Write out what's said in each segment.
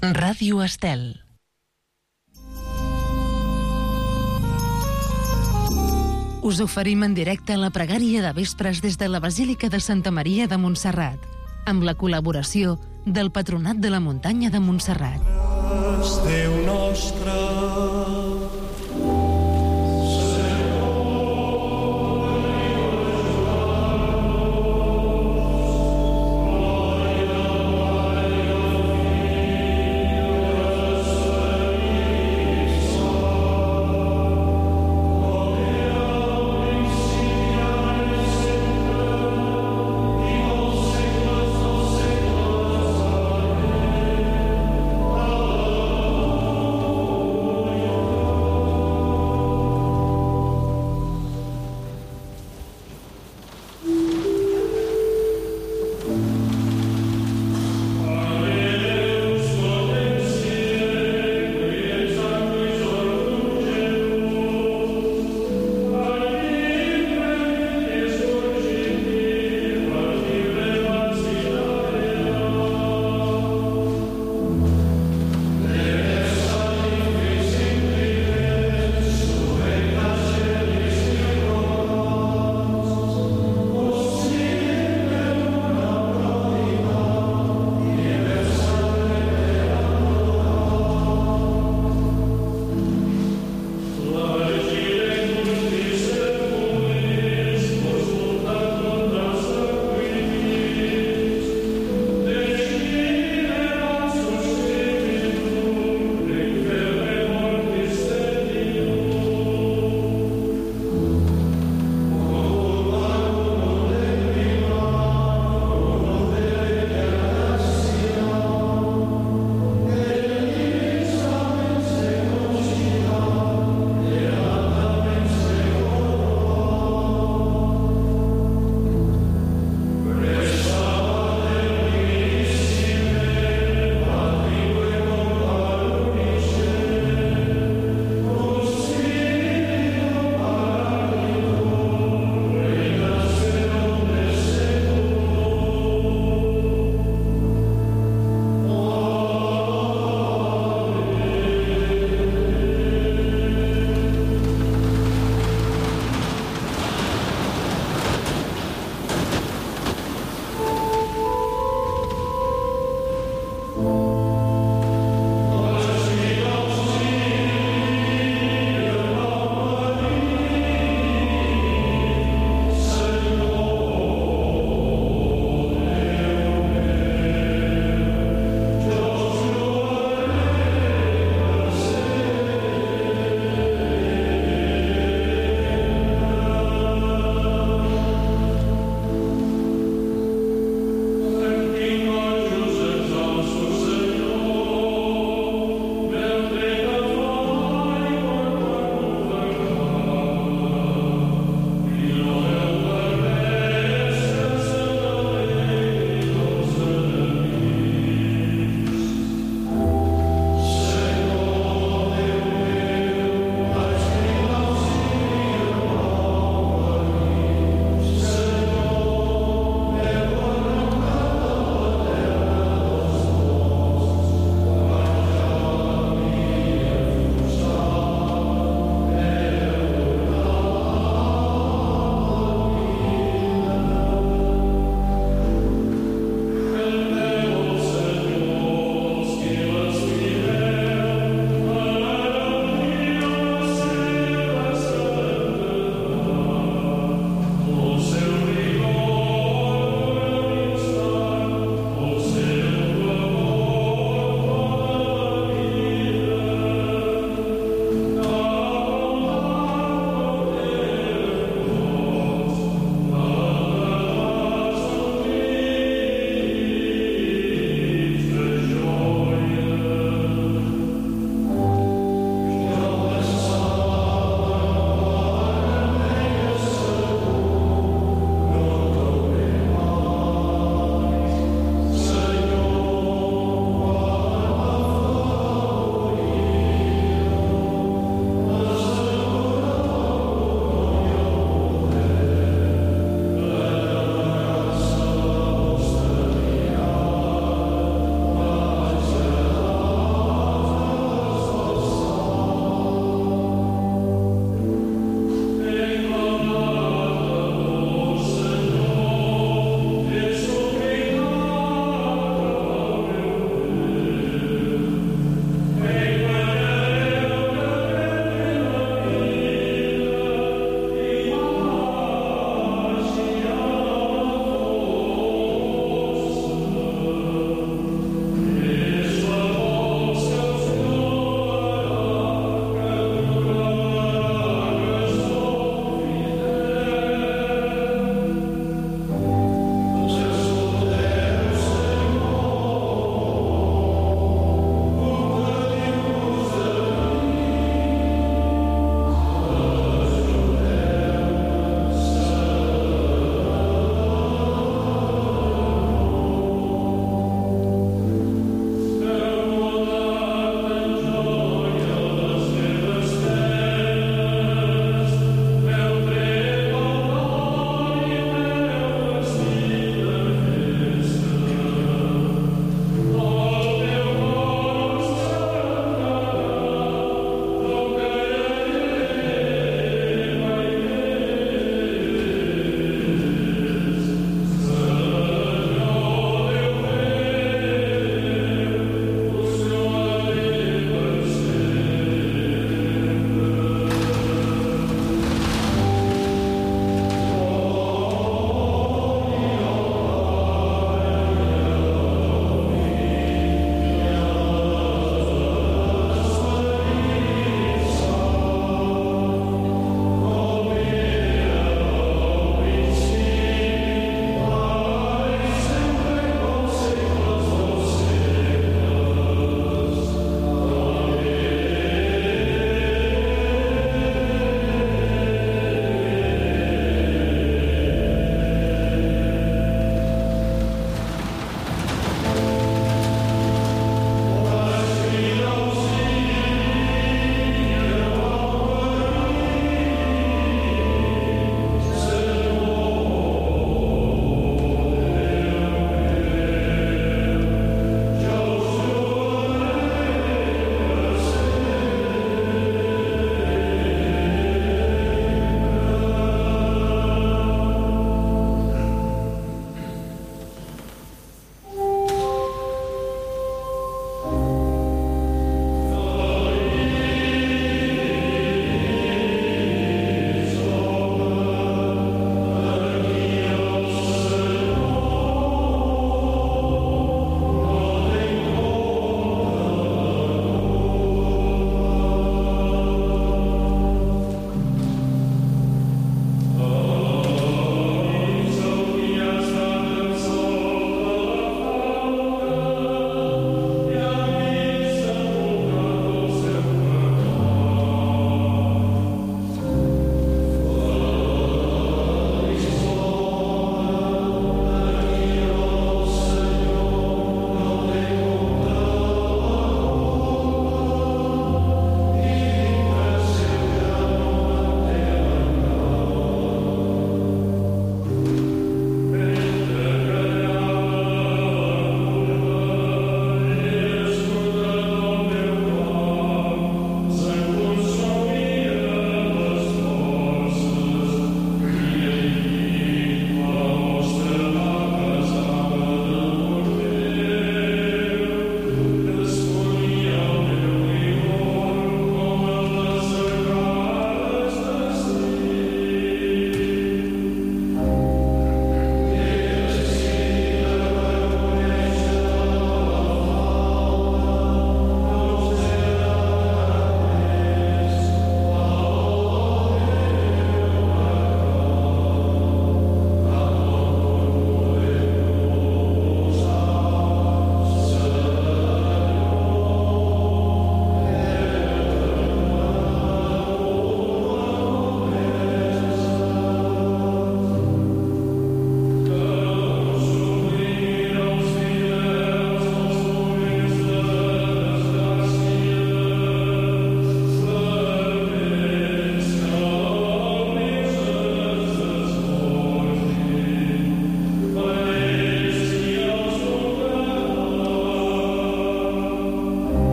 Ràdio Estel. Us oferim en directe la pregària de vespres des de la Basílica de Santa Maria de Montserrat, amb la col·laboració del Patronat de la Muntanya de Montserrat. Déu nostre,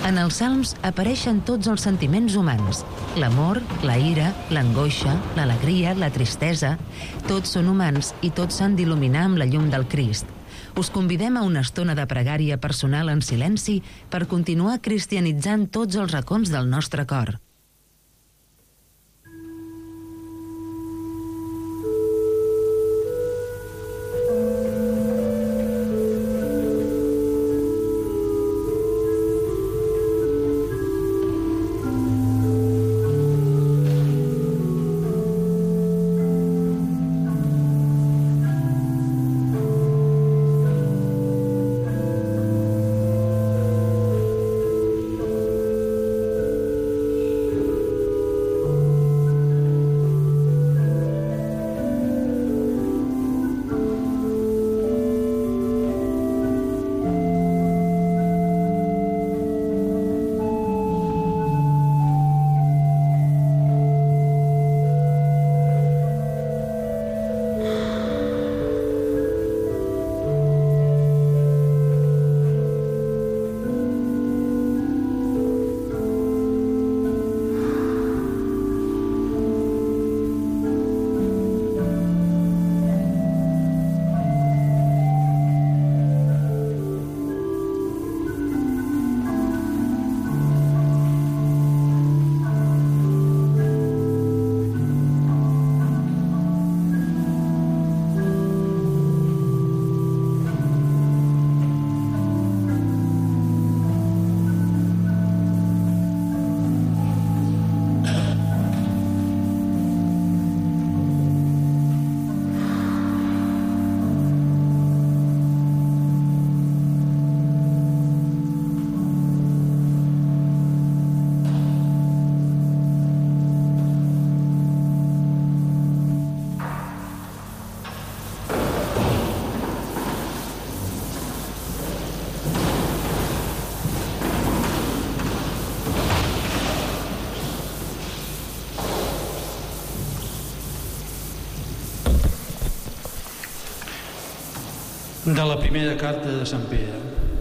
En els salms apareixen tots els sentiments humans: l'amor, la ira, l'angoixa, l'alegria, la tristesa. Tots són humans i tots s'han d'il·luminar amb la llum del Crist. Us convidem a una estona de pregària personal en silenci per continuar cristianitzant tots els racons del nostre cor. De la primera carta de Sant Pere.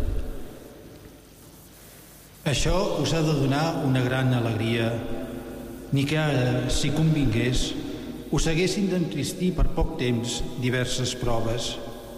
Això us ha de donar una gran alegria, ni que ara, si convingués, us haguessin d'entristir per poc temps diverses proves.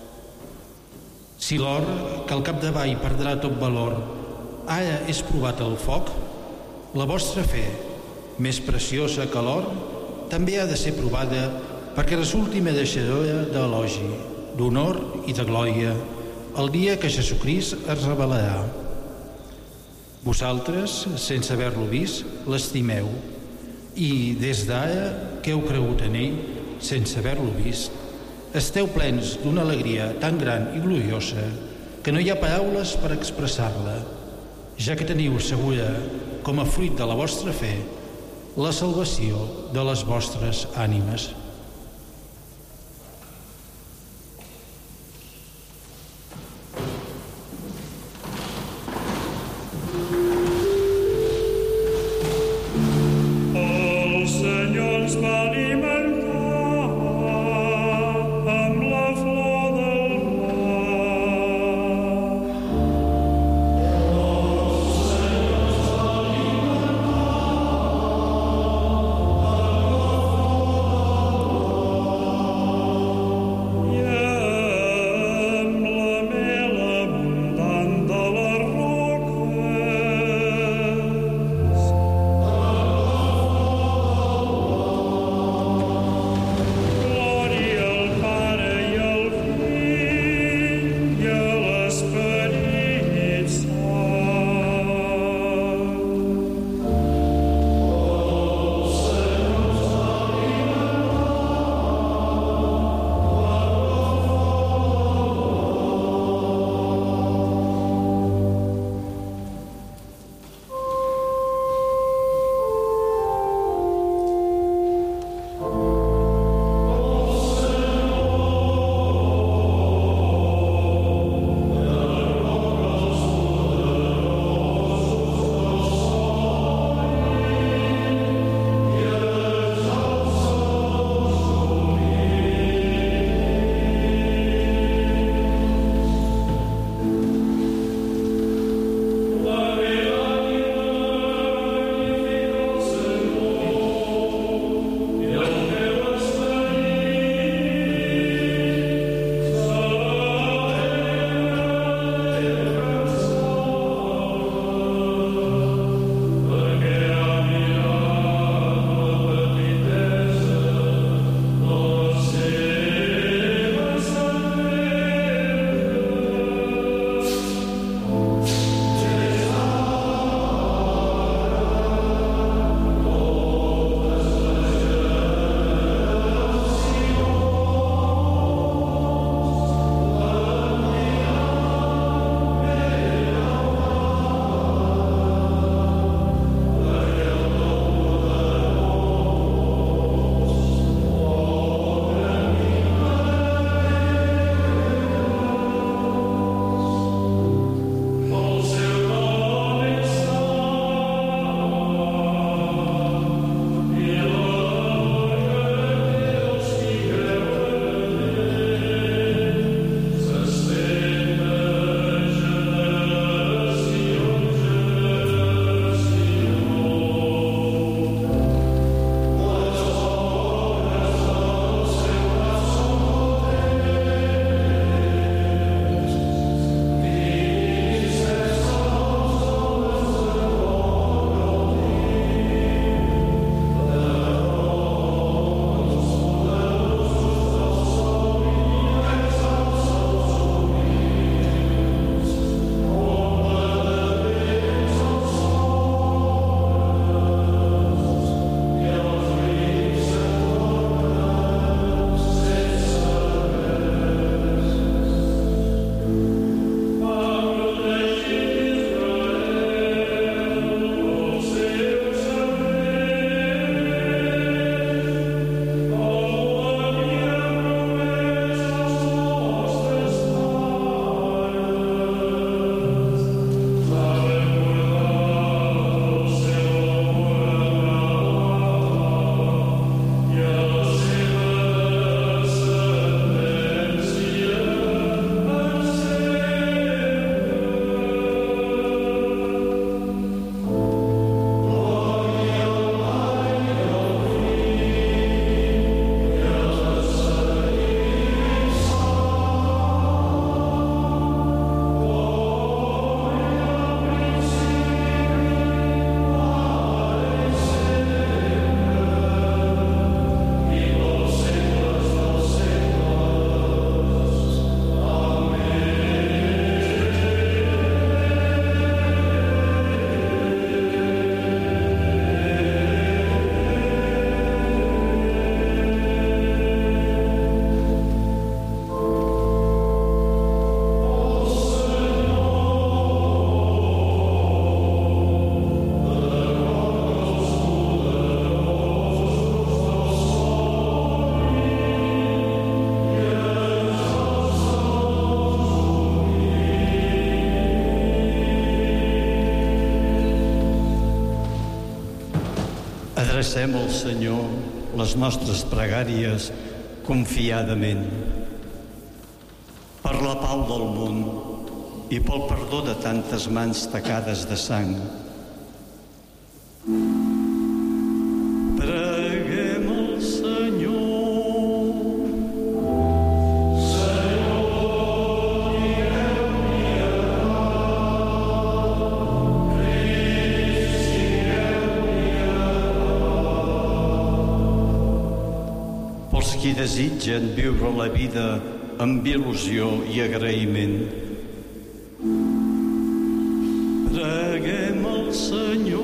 Si l'or, que al capdavall perdrà tot valor, ara és provat al foc, la vostra fe, més preciosa que l'or, també ha de ser provada perquè resulti mereixedora d'elogi, d'honor i de glòria el dia que Jesucrist es revelarà. Vosaltres, sense haver-lo vist, l'estimeu, i des d'ara que heu cregut en ell, sense haver-lo vist, esteu plens d'una alegria tan gran i gloriosa que no hi ha paraules per expressar-la, ja que teniu segura, com a fruit de la vostra fe, la salvació de les vostres ànimes. Adrecem al Senyor les nostres pregàries confiadament per la pau del món i pel perdó de tantes mans tacades de sang. Preguem al Senyor. Pels qui desitgen viure la vida amb il·lusió i agraïment. Preguem al Senyor.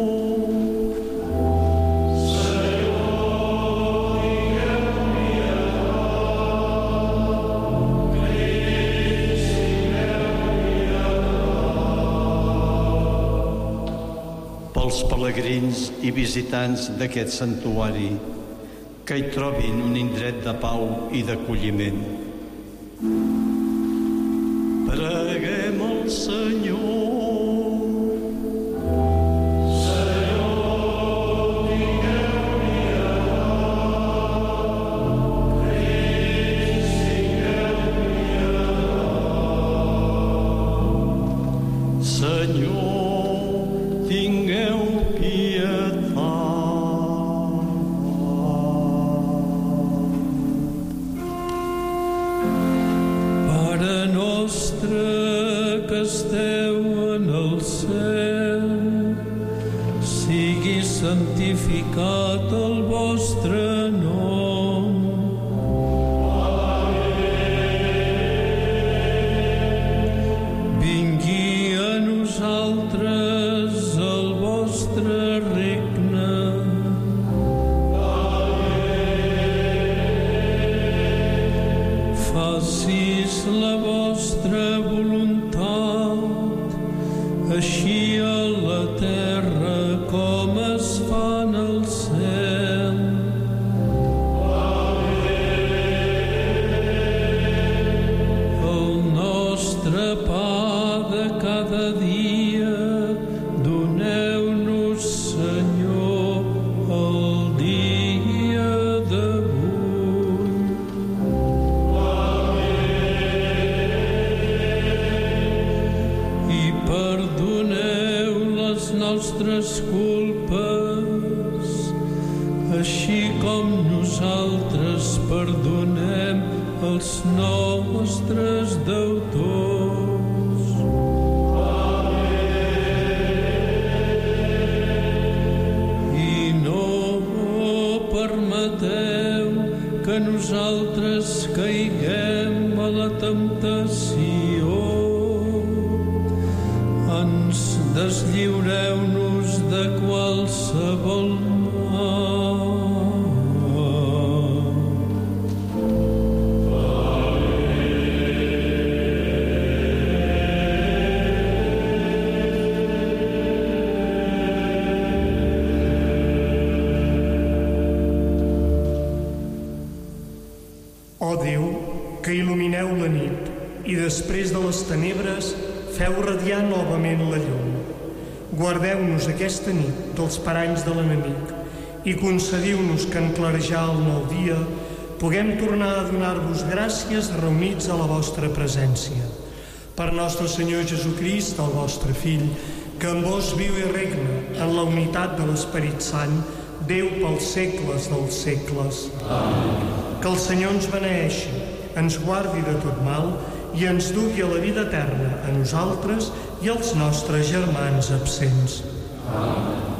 Pels pelegrins i visitants d'aquest santuari, que hi trobin un indret de pau i d'acolliment. Preguem al Senyor. Senyor, tingueu pietat. Pare nostre que esteu en el cel, sigui santificat el vostre nom. Vingui a nosaltres el vostre regne. Facis la vostra voluntat, així a la terra com es fa en el cel. El nostre pa de cada dia doneu-nos, Senyor, el dia d'avui. I perdoneu les nostres culpes, així com nosaltres perdonem els nostres deutors. I no permeteu que nosaltres caiguem a la temptació. Ens deslliureu-nos de qualsevol mal. Ó Déu, que il·lumineu la nit i després de les tenebres feu radiar novament la llum. Guardeu-nos aquesta nit dels paranys de l'enemic i concediu-nos que en clarejar el nou dia puguem tornar a donar-vos gràcies reunits a la vostra presència. Per nostre Senyor Jesucrist, el vostre Fill, que amb vos viu i regna en la unitat de l'Esperit Sant, Déu pels segles dels segles. Amén. Que el Senyor ens beneeixi, ens guardi de tot mal i ens dugui a la vida eterna a nosaltres i als nostres germans absents. Amén.